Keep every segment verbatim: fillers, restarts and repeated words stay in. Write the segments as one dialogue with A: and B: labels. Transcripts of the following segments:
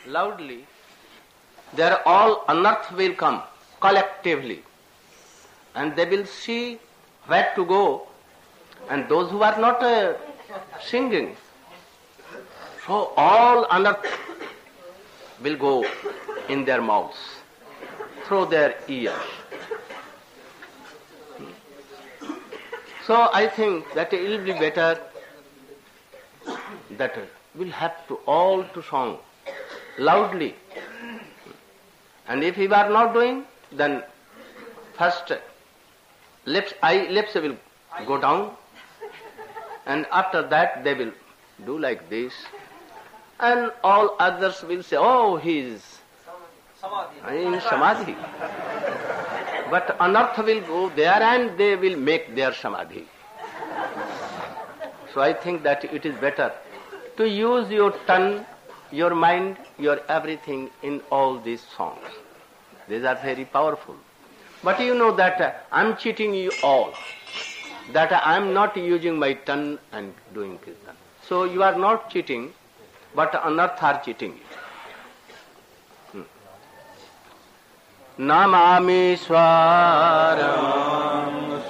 A: loudly, there all unearth will come collectively, and they will see where to go, and those who are not uh, singing, so all unearth will go in their mouths, through their ears. So I think that it will be better that we'll have to all to song loudly. And if we are not doing, then first lips, eye, lips will go down, and after that they will do like this, and all others will say, oh, he is in samadhi. But unearth will go there and they will make their samadhi. So I think that it is better to use your tongue, your mind, your everything in all these songs. These are very powerful. But you know that uh, I'm cheating you all, that uh, I'm not using my tongue and doing kirtan. So you are not cheating, but unearth are cheating you. Hmm. Namami Swaram.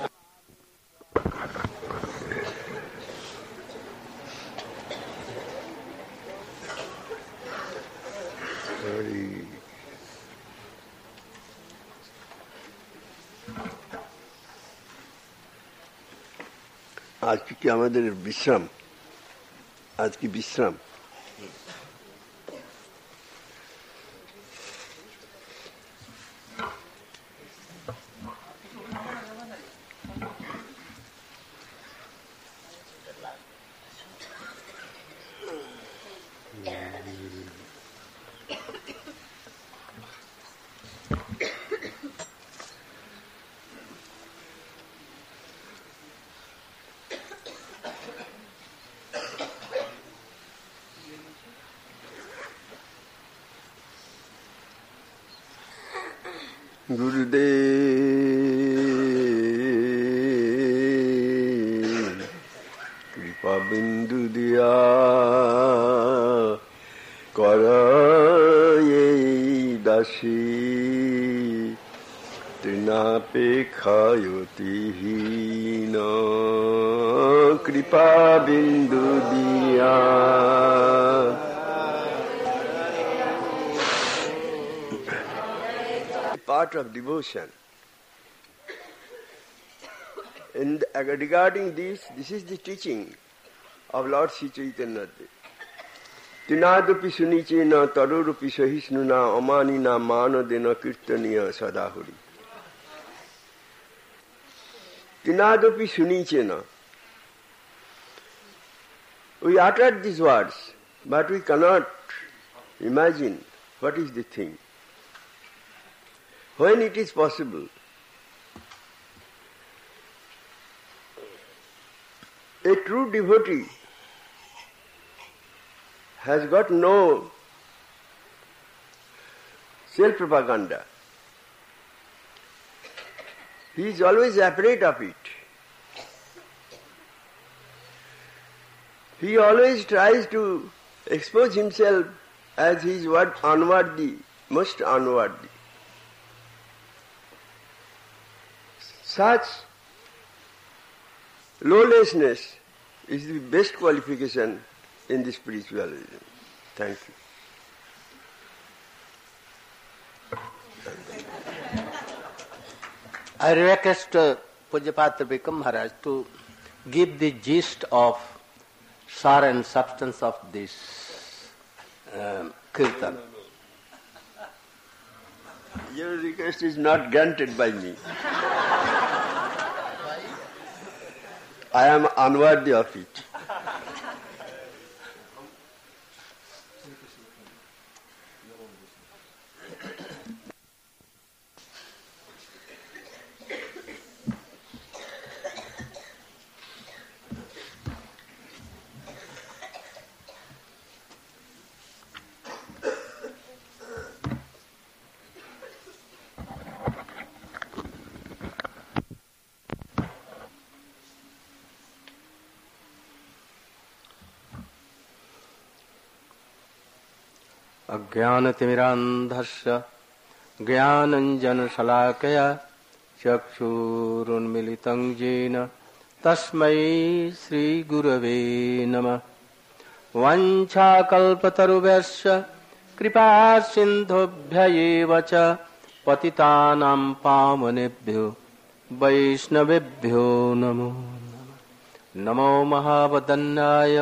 B: আজকে কি আমাদের বিশ্রাম? আজকে বিশ্রাম। গুরুদেব কৃপা বিন্দু দিয়া কর এই দাসী তৃণাপেক্ষায়তিহীন কৃপা বিন্দু দিয়া part of devotion. And regarding this, this is the teaching of Lord Sri Chaitanya. Tinadupi sunichena tarurupi sahisnuna amanina manadena kirtaniya sadahuri. Tinadupi sunichena. We uttered these words, but we cannot imagine what is the thing. When it is possible, a true devotee has got no self-propaganda. He is always afraid of it. He always tries to expose himself as he is what unworthy, most unworthy. Such lawlessness is the best qualification in the spiritualism. Thank you.
A: I request uh, Pujapatra Bikram Maharaj to give the gist of sar and substance of this um, kirtan.
B: Your request is not granted by me. I am unworthy of it.
A: अज्ञानतिमिरान्धस्य ज्ञानञ्जनशलाकया चक्षुरुन्मिलितं येन तस्मै श्रीगुरवे नमः। वाञ्छाकल्पतरुभ्यश्च कृपासिन्धुभ्य एव च पतितानां पावनेभ्यो वैष्णवेभ्यो नमो नमः। नमो महावदन्नाय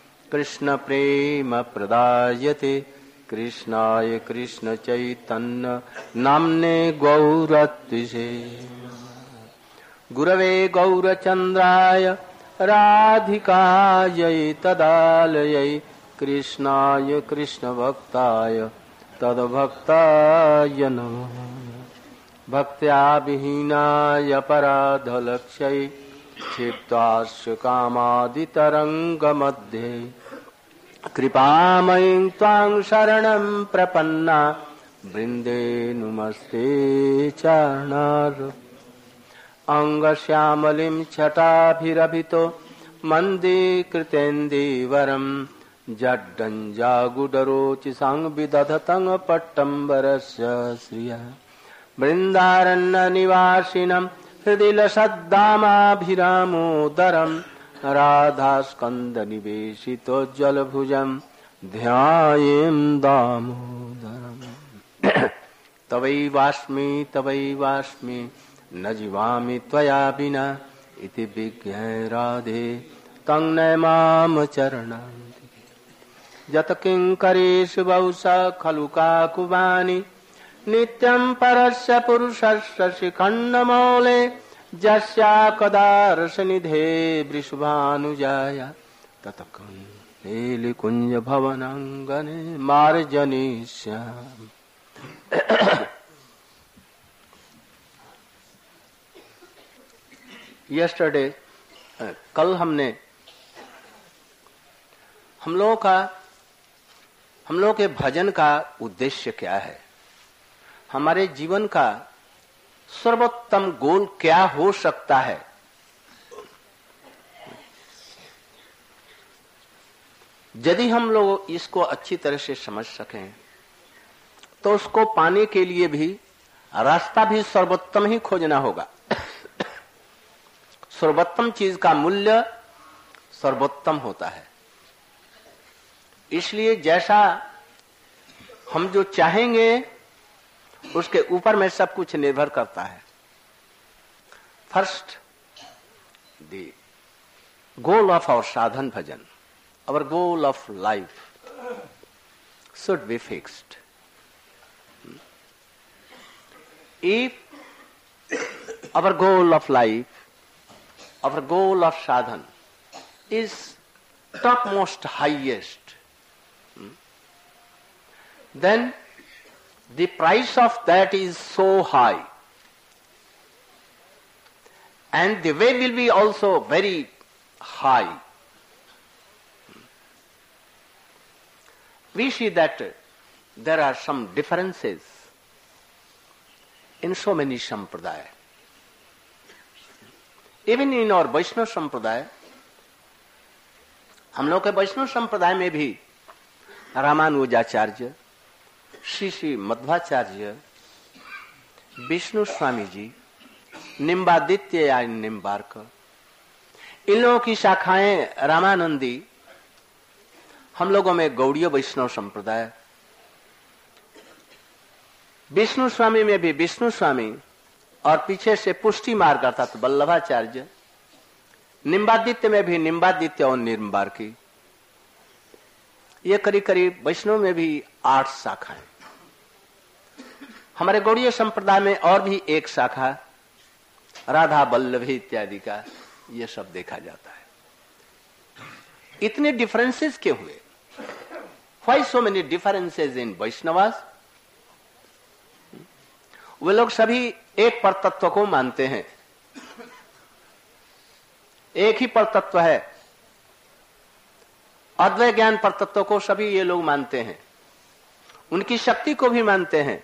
A: कृष्णप्रेमप्रदायते कृष्णाय कृष्णचैतन्य नाम्ने गौरत्विषे गुरवे गौरचन्द्राय राधिकायै तदालयै कृष्णाय कृष्णभक्ताय तद्भक्ताय नमः। भक्त्या विहीनाय पराधलक्ष्यै क्षिप्तास्य कामादितरङ्गमध्ये कृपामयीं त्वां शरणं प्रपन्ना वृन्दे नुमस्ते चरणार। अंगश्यामलिं छटाभिरभितो मन्दीकृतेन्दीवरं जड्डञ्जागुडरोचिसां विदधतं पट्टम्बरस्य श्रियः। बृन्दारण्यनिवासिनं हृदि लसद्दामाभिरामोदरं राधास्कन्दनिवेशितोज्ज्वलभुजं ध्यायेम दामोदरम्। तवैवास्मि तवैवास्मि न जीवामि त्वया विना इति विज्ञाय राधे तं नमाम चरणं। यत् किङ्करेषु बहुशः खलु काकुवानि नित्यं परस्य पुरुषस्य शिखण्डमौले जस्या कदा रसनिधे वृषभानुजाय तत्कुञ्जकुञ्ज भवनाङ्गने मार्जनीष्यामि। यस्टरडे कल हमने हम लोगों का हम लोगों के भजन का उद्देश्य क्या है, हमारे जीवन का सर्वोत्तम गोल क्या हो सकता है, यदि हम लोग इसको अच्छी तरह से समझ सकें तो उसको पाने के लिए भी रास्ता भी सर्वोत्तम ही खोजना होगा। सर्वोत्तम चीज का मूल्य सर्वोत्तम होता है। इसलिए जैसा हम जो चाहेंगे उसके ऊपर में सब कुछ निर्भर करता है। First the goal of our sadhan bhajan, our goal of life should be fixed. If our goal of life, our goal of sadhan is topmost highest, then the price of that is so high and the way will be also very high. We see that there are some differences in so many sampradaya. Even in our Vaishnava sampradaya, हम लोग के वैष्णव संप्रदाय में भी रामानुजाचार्य, श्री श्री मध्वाचार्य, विष्णु स्वामी जी, निम्बादित्य या निम्बार्क, इन लोगों की शाखाएं रामानंदी, हम लोगों में गौड़ीय वैष्णव संप्रदाय, विष्णु स्वामी में भी विष्णु स्वामी और पीछे से पुष्टि मार्ग अर्थात वल्लभाचार्य, निम्बादित्य में भी निम्बादित्य और निम्बार्की, ये करीब करीब वैष्णव में भी आठ शाखाएं। हमारे गौड़ीय संप्रदाय में और भी एक शाखा राधा वल्लभी इत्यादि का ये सब देखा जाता है। इतने डिफरेंसेस क्यों हुए? Why so many differences in Vaishnavas? वे लोग सभी एक परतत्व को मानते हैं, एक ही परतत्व है, अद्वैत ज्ञान परतत्व को सभी ये लोग मानते हैं, उनकी शक्ति को भी मानते हैं,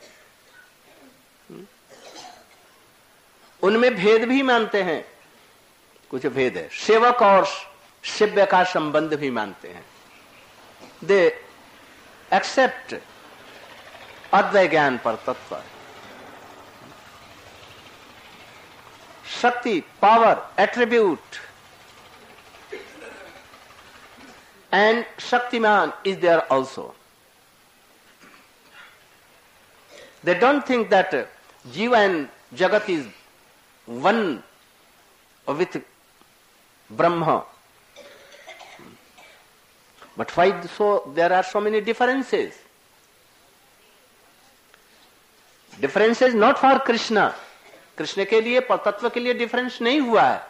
A: उनमें भेद भी मानते हैं, कुछ भेद है, सेवक और सेव्य का संबंध भी मानते हैं। दे एक्सेप्ट अद्वैत ज्ञान para tattva, shakti, power, attribute, and Shaktiman is there also. They don't think that Jiva and Jagat is one with Brahma. But why so there are so many differences? Differences not for Krishna. Krishna के लिए तत्व के लिए difference नहीं हुआ है.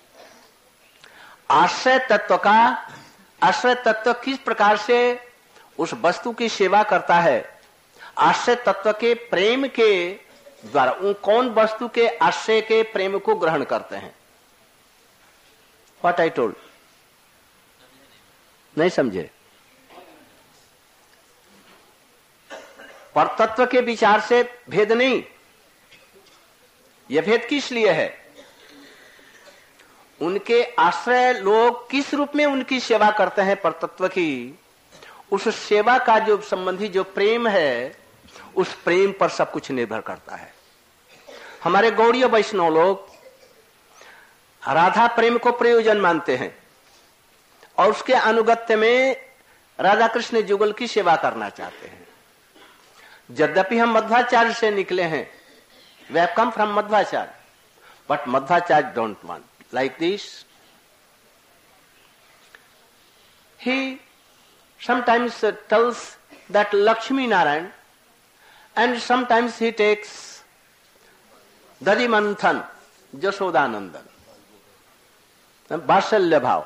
A: आश्रय तत्व का आश्रय तत्व किस प्रकार से उस वस्तु की सेवा करता है, आश्रय तत्व के प्रेम के द्वारा उन कौन वस्तु के आश्रय के प्रेम को ग्रहण करते हैं. व्हाट आई टोल्ड, नहीं समझे? पर तत्व के विचार से भेद नहीं. यह भेद किस लिए है? उनके आश्रय लोग किस रूप में उनकी सेवा करते हैं परतत्व की, उस सेवा का जो संबंधी जो प्रेम है, उस प्रेम पर सब कुछ निर्भर करता है. हमारे गौड़ीय वैष्णव लोग राधा प्रेम को प्रयोजन मानते हैं और उसके अनुगत्य में राधा कृष्ण जुगल की सेवा करना चाहते हैं. यद्यपि हम मध्वाचार्य से निकले हैं, we have come from Madhvacharya, but Madhvacharya don't want like this. He sometimes uh, tells that Lakshmi Narayan, and sometimes he takes Dadi Manthan, Jashodanandan, Vasalya Bhav.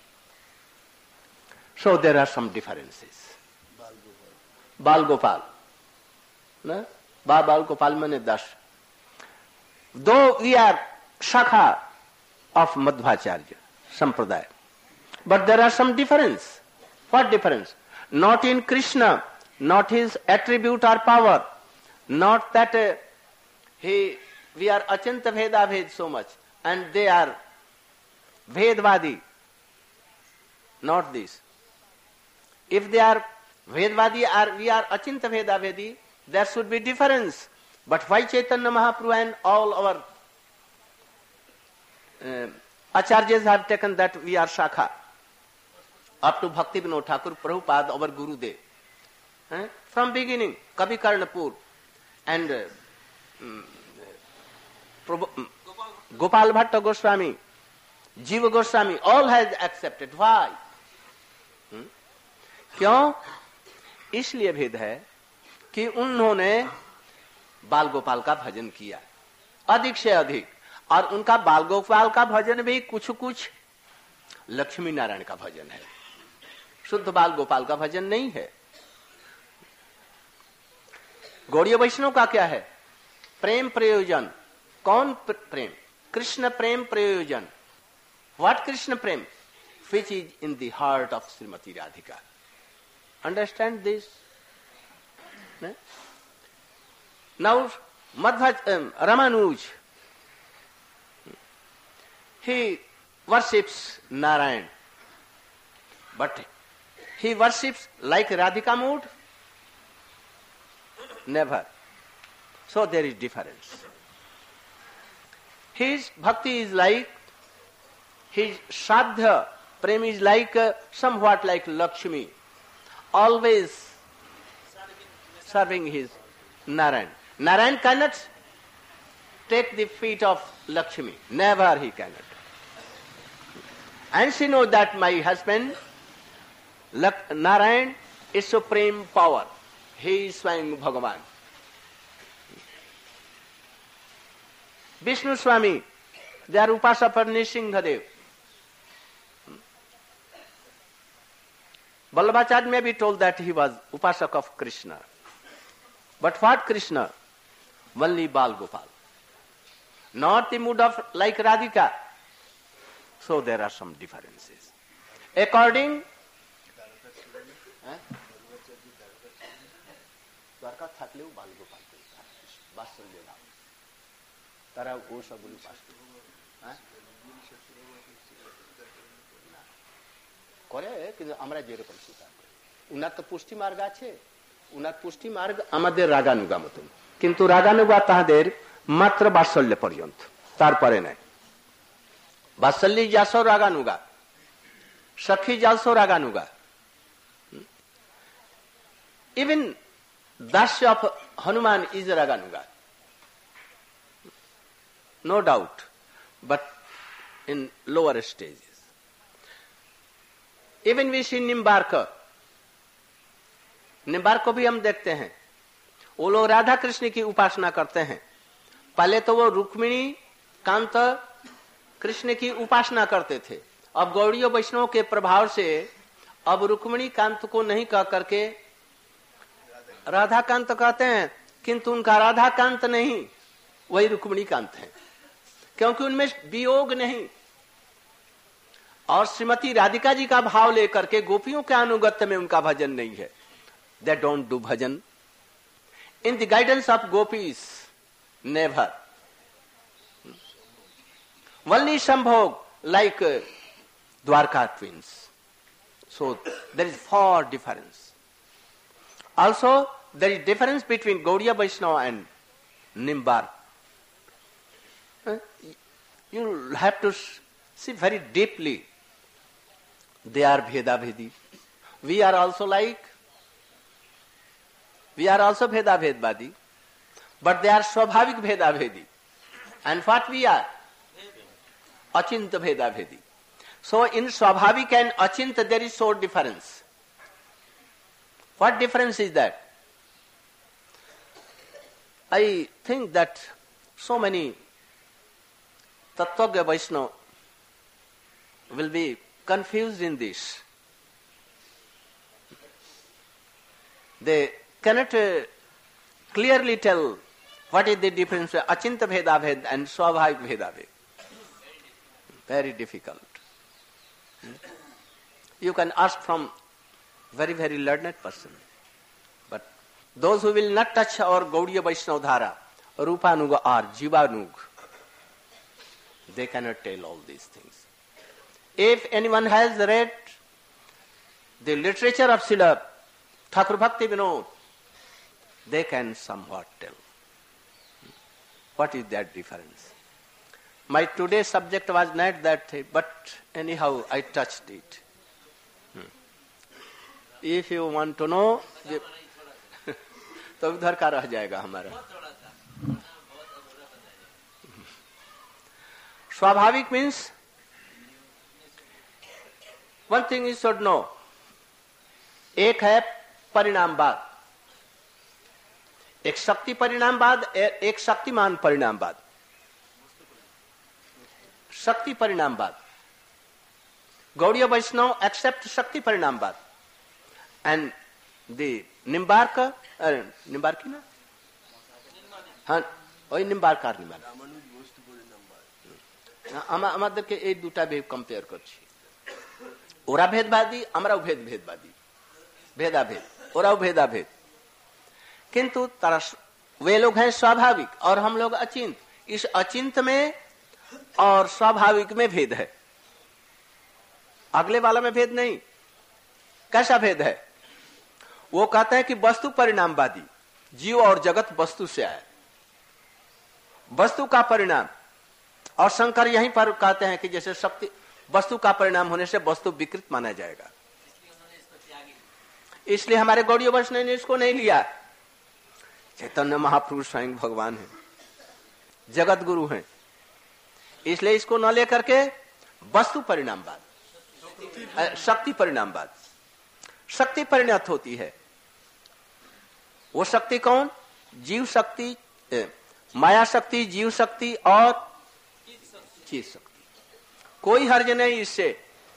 A: So there are some differences. Bal Gopal. No? Bal Gopal mane das. Though we are Shakha of Madhvacharya Sampradaya, but there are some difference. What difference? Not in Krishna, not his attribute or power, not that uh, he, we are Achanta Veda Ved so much, and they are Vedvadi. Not this. If they are Vedvadi or we are Achinta Veda Vedi, there should be difference. But why Chaitanya Mahaprabhu and all our uh, acharyas have taken that we are Shakha? Up to Bhakti Vinod Thakur Prabhupada, our Gurudev. Eh? From beginning, Kavi Karnapur and uh, um, um, Gopal Bhatta Goswami, Jiva Goswami, all has accepted. Why? Hmm? क्यों? इसलिए भेद है कि उन्होंने बाल गोपाल का भजन किया अधिक से अधिक, और उनका बाल गोपाल का भजन भी कुछ कुछ लक्ष्मी नारायण का भजन है, शुद्ध बाल गोपाल का भजन नहीं है. गौड़ीय वैष्णव का क्या है? प्रेम प्रयोजन. कौन प्रेम? Krishna prem prayojan. What Krishna prem? which is in the heart of Srimati Radhika. Understand this? No? Now, Madhva, um, Ramanuj, he worships Narayan, but he worships like Radhika mood? Never. So there is difference. His bhakti is like, his Shraddha, prem is like, uh, somewhat like Lakshmi, always serving his Narayan. Narayan cannot take the feet of Lakshmi. Never he cannot. And she knows that my husband, Lak- Narayan, is supreme power. He is Swayam Bhagavan. Vishnu Swami, they are Upasaka for Nrsimhadev. Vallabhacharya may be told that he was Upasak of Krishna. But what Krishna? Only Bal Gopal. Not the mood of like Radhika. So there are some differences. According... Dwarka থাকলেও বাল গোপাল বাৎসল্য ভাব তারা ও সবগুলো pass করে, কিন্তু আমরা যেরকম স্বীকার করি। উনার তো পুষ্টি মার্গ আছে, উনার পুষ্টি মার্গ আমাদের রাগানুগা মতন, কিন্তু রাগানুগা তাহাদের মাত্র বাৎসল্য পর্যন্ত, তারপরে নাই। বাৎসল্য যাস রাগানুগা, সখী যাস raganuga. Even dasya of Hanuman is raganuga, no doubt, but in lower stages. Even we see Nimbarka, Nimbarka को भी हम देखते हैं, वो लोग राधा कृष्ण की उपासना करते हैं। पहले तो वो रुक्मिणी कांत कृष्ण की उपासना करते थे, अब गौड़ीय वैष्णव के प्रभाव से अब रुक्मिणी कांत को नहीं कह करके राधा कांत कहते हैं, किंतु उनका राधा कांत नहीं, वही रुक्मिणी कांत है, क्योंकि उनमें वियोग नहीं। और श्रीमती राधिका जी का भाव लेकर के गोपियों के अनुगत्य में उनका भजन नहीं है। They don't do bhajan in the guidance of gopis, never. वल्ली संभोग like Dwarka twins, so there is four difference. Also there is difference between Gaudiya Vaishnava and Nimbarka. You have to see very deeply. They are Veda Vedi. We are also like, we are also Veda Vedvadi, but they are Swabhavik Veda Vedi. And what we are? Achinta Veda Vedi. So in Swabhavik and Achinta there is so difference. What difference is that? I think that so many Tattvagya Vaishnava will be confused in this. They cannot uh, clearly tell what is the difference between Achinta Veda Ved and Swabhavik Veda Ved. Very difficult. You can ask from very, very learned person. But those who will not touch our Gaudiya Vaishnava Dhara, Rupanuga or Jivanug, they cannot tell all these things. If anyone has read the literature of Srila Thakur Bhakti Vinod, they can somewhat tell what is that difference. My today's subject was not that, but anyhow I touched it. Hmm. If you want to know, तो उधर का रह जाएगा हमारा. Swabhavik means one thing you should know. एक है परिणामवाद, एक शक्ति परिणामवाद, एक शक्तिमान परिणामवाद. शक्ति परिणामवाद. Gaudiya Vaishnava accept शक्ति परिणामवाद, and the Nimbarka, uh, Nimbarki na? हाँ, वही निम्बारकार निम्बार. আমাদেরকে এই দুটা ভেদ কম্পেয়ার করছি. ওরা ভেদবাদী, আমরাও ভেদ ভেদবাদী, भेदाभेद, ওরাও भेदाभेद. किंतु तारा वे लोग हैं स्वाभाविक और हम लोग अचिंत. इस अचिंत में और स्वाभाविक में भेद है, अगले वाला में भेद नहीं. कैसा भेद है? वो कहते हैं कि वस्तु परिणामवादी, जीव और जगत वस्तु से आए, वस्तु का परिणाम. और शंकर यहीं पर कहते हैं कि जैसे शक्ति वस्तु का परिणाम होने से वस्तु विकृत माना जाएगा, इसलिए हमारे गौड़ीय वैष्णव ने इसको नहीं लिया. चैतन्य महापुरुष स्वयं भगवान है, जगत गुरु हैं, इसलिए इसको न लेकर के वस्तु परिणामवाद, शक्ति परिणामवाद. शक्ति परिणत होती है. वो शक्ति कौन? जीव शक्ति, माया शक्ति, जीव शक्ति और चीज शक्ति. कोई हर्ज नहीं इससे.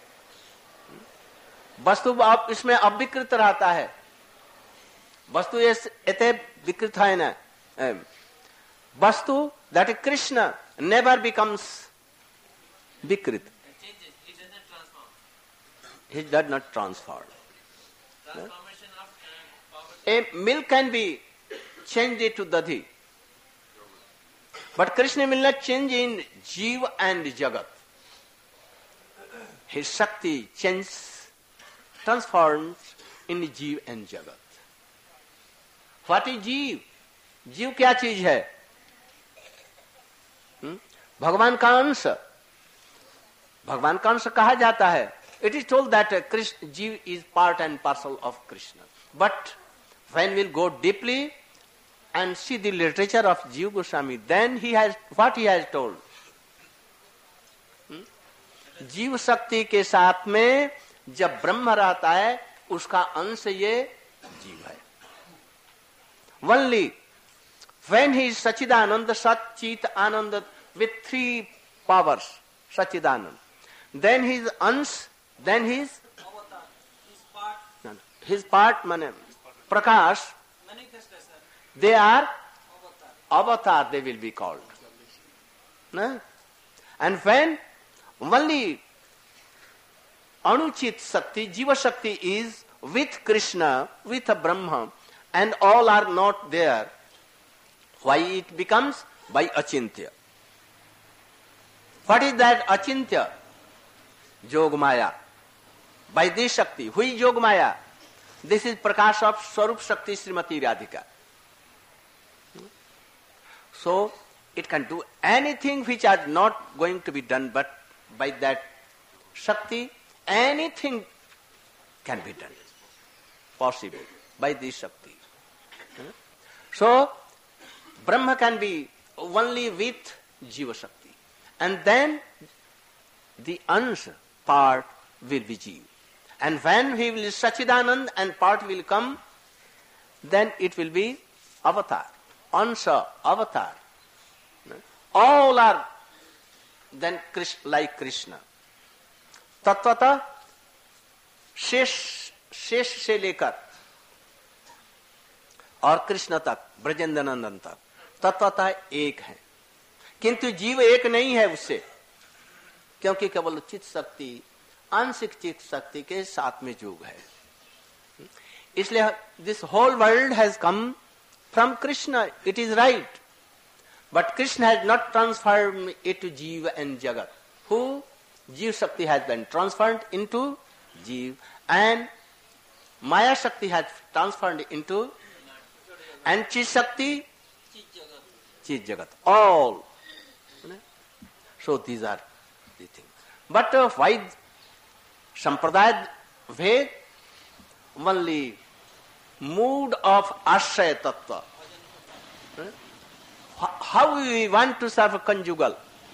A: वस्तु इसमें अविकृत रहता है. वस्तु एते विकृत है ना. Vastu that is Krishna never becomes vikrit. He does not transform. A milk can be changed into dadhi, but Krishna will not change in Jeev and Jagat. His Shakti changes, transforms in Jeev and Jagat. What is jiva? जीव क्या चीज है? हुँ? भगवान का अंश, भगवान का अंश कहा जाता है. It is told that uh, Krishna, Jeev is part and parcel of Krishna. But when we'll go deeply and see the literature of Jiva Goswami, then he has, what he has told? Hmm? जीव शक्ति के साथ में जब ब्रह्म रहता है, उसका अंश ये जीव है. Only when he is Sachidanand, Sat, Chit, Anand with three powers, Sachidanand, then his अंश, then his
C: Avatar, his part,
A: no, no, his part mane Prakash,
C: manifestation,
A: they are
C: avatar.
A: avatar, they will be called. No? And when only Anuchit Shakti, Jiva Shakti is with Krishna, with Brahma, and all are not there, why it becomes? By Achintya. What is that Achintya? Jog Maya. By this Shakti. Who is Jog Maya? This is Prakash of Swarup Shakti Srimati Radhika. So, it can do anything which are not going to be done, but by that Shakti, anything can be done. Possible. By this Shakti. So, Brahma can be only with Jiva Shakti. And then, the Ansha part will be Jiva. And when he will Sachidanand and part will come, then it will be Avatar. Ansha, Avatar. All are then like Krishna. Tattvata, शेष शेष से लेकर और कृष्ण तक, ब्रजेंद्र नंदन तक तत्वतः एक है. किंतु जीव एक नहीं है उससे, क्योंकि केवल चित्त शक्ति, आंशिक चित्त शक्ति के साथ में जोग है. इसलिए this whole world has come from Krishna. It is right, but Krishna has not transform it to jiva and jagat. Who jiva shakti has been transformed into jiva, and Maya Shakti has transformed into, and Chit Shakti, Chit Jagat. All. So these are the things. But uh, why Sampradaya Ved? Only mood of Ashaya Tattva. How we want to serve conjugal.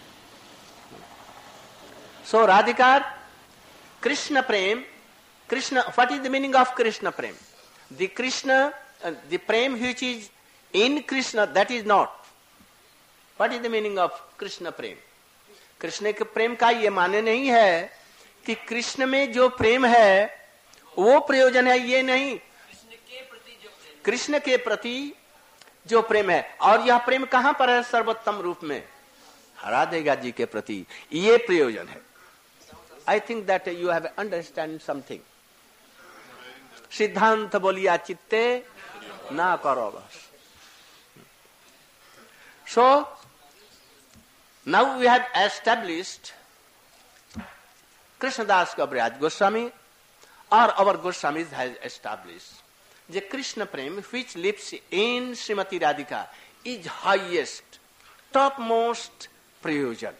A: So Radhikar, Krishna Prem, Krishna, what is the meaning of Krishna Prem? The Krishna, uh, the Prem which is in Krishna, that is not. What is the meaning of Krishna Prem? Krishna के प्रेम का ये माने नहीं है कि कृष्ण में जो प्रेम है वो प्रयोजन है, ये नहीं. कृष्ण के प्रति जो प्रेम है, और यह प्रेम कहां पर है? सर्वोत्तम रूप में राधिका जी के प्रति ये प्रयोजन है. I think that you have understand something. सिद्धांत बोलिया चित्ते ना करो बस. So now we have established Krishnadas Kaviraj Goswami, or our Goswamis has established the Krishna Prem which lives in Srimati Radhika is highest, topmost prayojan.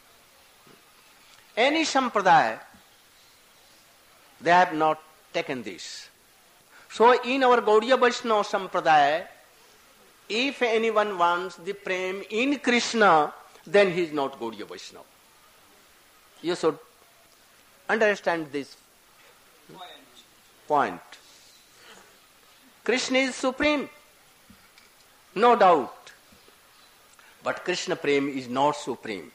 A: Any sampradaya, they have not taken this. So in our Gaudiya Vaishnava sampradaya, if anyone wants the prem in Krishna, then he is not Gaudiya Vaishnava. You should understand this point. Krishna is supreme, no doubt. But Krishna prem is not supreme.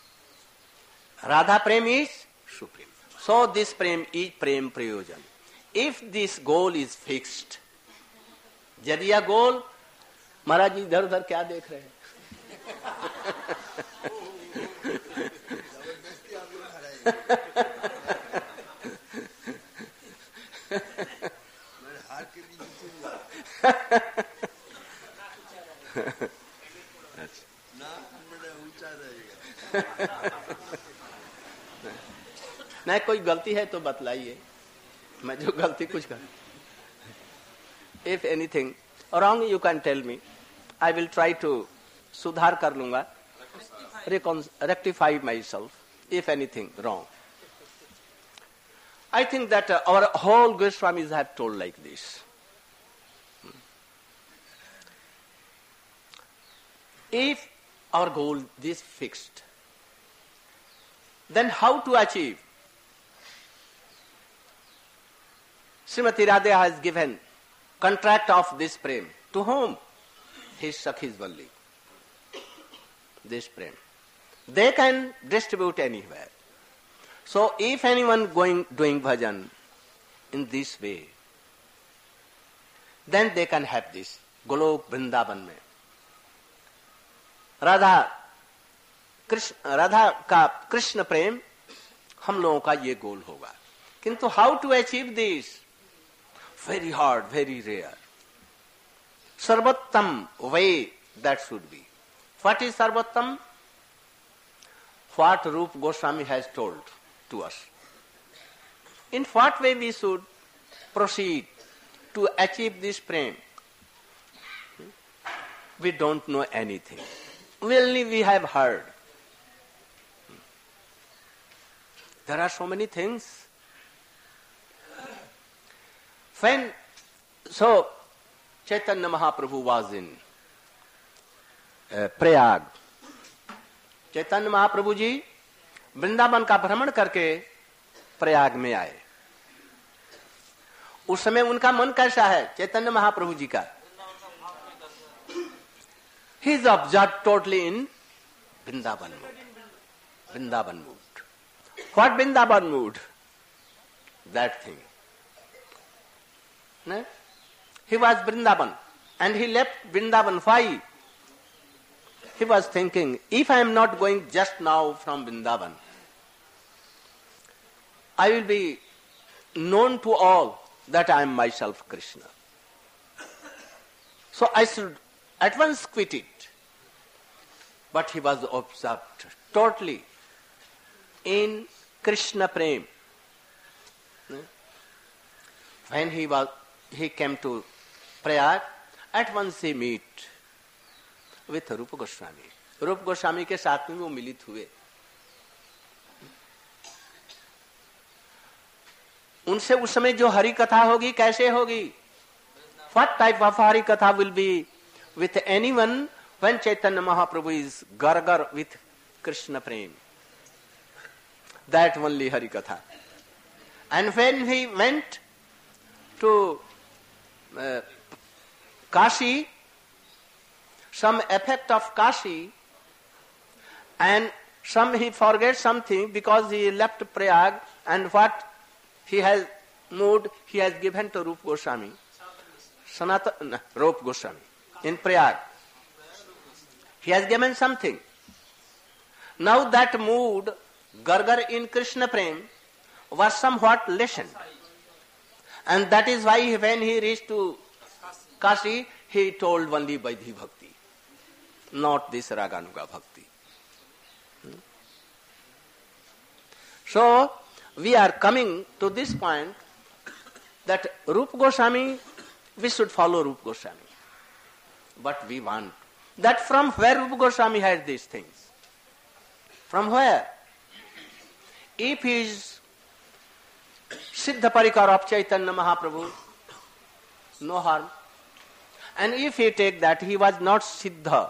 A: Radha prem is supreme. So this prem is prem prayojan. If this goal is fixed, यदि यह गोल, महाराज जी इधर उधर क्या देख रहे हैं? नहीं, कोई गलती है तो बतलाइए, मैं जो गलती कुछ कर. If anything, wrong, you can tell me. I will try to sudhar kar lunga, recon- rectify myself if anything wrong. I think that uh, our whole Goswamis have told like this. If our goal is fixed, then how to achieve? Srimati Radha has given contract of this prem. To whom? His Sakhis Valli. This prem. They can distribute anywhere. So if anyone going doing bhajan in this way, then they can have this. Golok Vrindavan mein. Radha Krishna Radha का कृष्ण प्रेम हम लोगों का ये goal होगा. किंतु how to achieve this? Very hard, very rare. Sarvottam way that should be. What is sarvottam? What Rupa Goswami has told to us. In what way we should proceed to achieve this prem? We don't know anything. Only we have heard. There are so many things. When, so, Chaitanya Mahaprabhu was in uh, Prayag. Chaitanya Mahaprabhu ji Vrindavan का भ्रमण करके प्रयाग में आए. उस समय उनका मन कैसा है चैतन्य महाप्रभु जी का? He is absorbed totally in Vrindavan mood. Vrindavan mood. What Vrindavan mood? That thing. No? He was Vrindavan and he left Vrindavan. Why? He was thinking, if I am not going just now from Vrindavan, I will be known to all that I am myself Krishna. So I should at once quit it. But he was observed totally in Krishna Prem. When he was, he came to Prayag, at once he meet with Rupa Goswami. Rupa Goswami के साथ में वो मिलित हुए. उनसे उस समय जो हरि कथा होगी कैसे होगी? What type of हरि कथा will be with anyone when Chaitanya Mahaprabhu is gargar with Krishna Prem? That only Hari Katha. And when he went to uh, Kashi, some effect of Kashi, and some he forgets something because he left Prayag, and what he has moved, he has given to Rupa Goswami. Sanatana, no, Rupa Goswami in Prayag. He has given something. Now that mood, gargar in Krishna Prem, was somewhat lessened. And that is why when he reached to Kashi, he told only Vaidhi Bhakti, not this Raganuga Bhakti. Hmm? So, we are coming to this point that Rupa Goswami, we should follow Rupa Goswami. But we want that from where Rupa Goswami has these things? From where? If he is Siddha Parikar of Chaitanya Mahaprabhu, no harm. And if he take that he was not Siddha,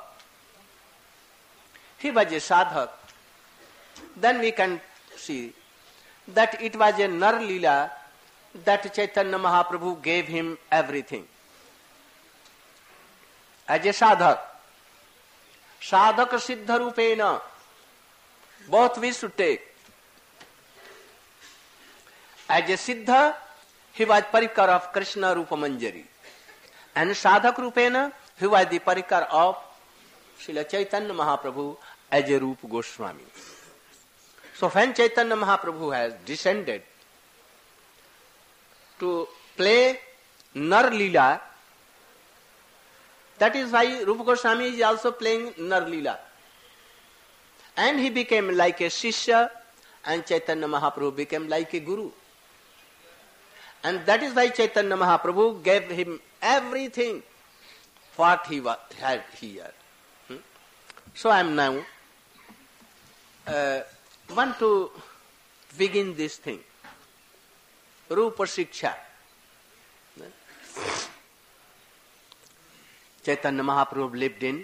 A: he was a sadhak, then we can see that it was a Nar Leela that Chaitanya Mahaprabhu gave him everything. As a sadhak, sadhak siddha rupena, both we should take. As a siddha, he was parikar of Krishna Rupa Manjari. And sadhak rupena, he was the parikar of Srila Chaitanya Mahaprabhu as a Rupa Goswami. So when Chaitanya Mahaprabhu has descended to play Nar Leela, that is why Rupa Goswami is also playing Nar Leela. And he became like a Shishya and Chaitanya Mahaprabhu became like a Guru. And that is why Chaitanya Mahaprabhu gave him everything what he wa- had here. Hmm? So I am now uh, want to begin this thing. Rupa Shiksha. Chaitanya Mahaprabhu lived in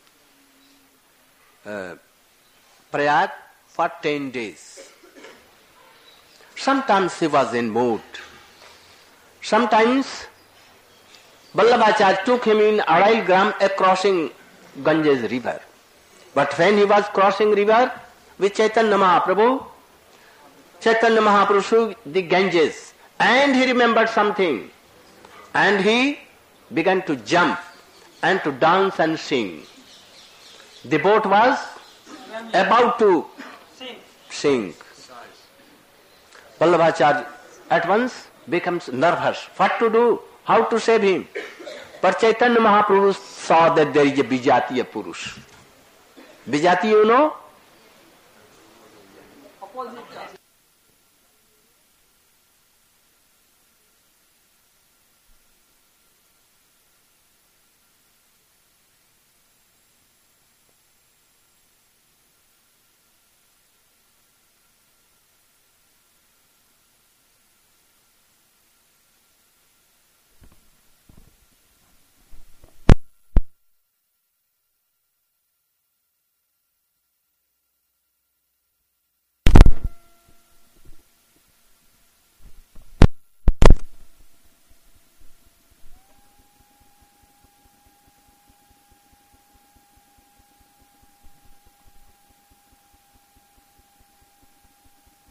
A: uh, Prayag for ten days. Sometimes he was in mood. Sometimes Vallabhacharya took him in Arai Gram a crossing Ganges river. But when he was crossing river with Chaitanya Mahaprabhu, Chaitanya Mahaprabhu took the Ganges and he remembered something. And he began to jump and to dance and sing. The boat was about to
C: Sing.
A: sink. Vallabhacharya at once becomes nervous. What to do? How to save him? But Chaitanya Mahaprabhu saw that there is a Vijatiya Purush. Vijatiya, you know?
C: Opposite.